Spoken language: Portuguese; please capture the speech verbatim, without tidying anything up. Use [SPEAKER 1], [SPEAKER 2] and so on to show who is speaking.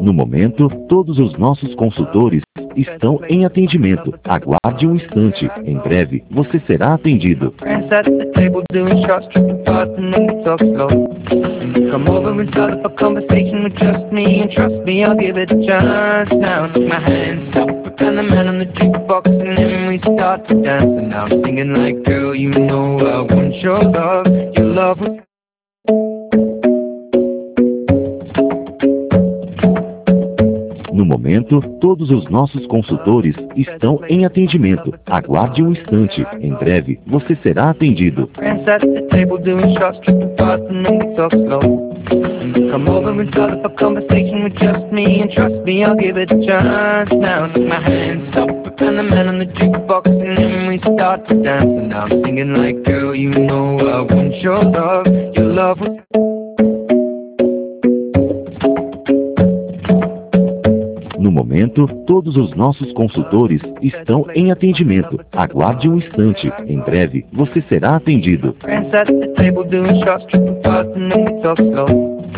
[SPEAKER 1] No momento, todos os nossos consultores estão em atendimento. Aguarde um instante. Em breve, você será atendido.
[SPEAKER 2] Friends at the table doing shots, tripping fast, and then we talk slow. And you come over and start up a conversation with just me, and trust me, I'll give it a chance. Now take my hands up, and the man on the jukebox, and then we start to dance. And now I'm singing like, girl, you know I want your love. Your love was
[SPEAKER 1] No momento, todos os nossos consultores estão em atendimento. Aguarde um instante. Em breve, você será atendido.
[SPEAKER 2] friends at the table doing shots, tripping fast, and then we talk slow. And you come over and start up a conversation with just me, and trust me, I'll give it a chance. Now take my hands up, and the man on the jukebox, and then we start to dance. And now I'm singing like, girl, you know I want your love. Your love was
[SPEAKER 1] No momento, todos os nossos consultores estão em atendimento. Aguarde um instante. Em breve, você será atendido.
[SPEAKER 2] friends at the table doing shots, tripping fast, and then we talk slow.